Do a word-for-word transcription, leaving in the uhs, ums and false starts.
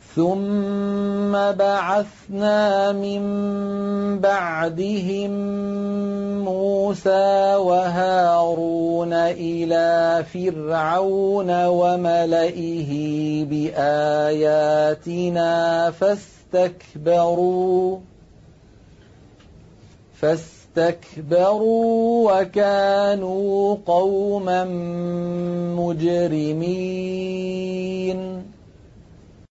ثُمَّ بَعَثْنَا مِن بَعْدِهِم مُّوسَىٰ وَهَارُونَ إِلَىٰ فِرْعَوْنَ وَمَلَئِهِ بِآيَاتِنَا فَاسْتَكْبَرُوا فَاسْتَكْبَرُوا وَكَانُوا قَوْمًا مُجْرِمِينَ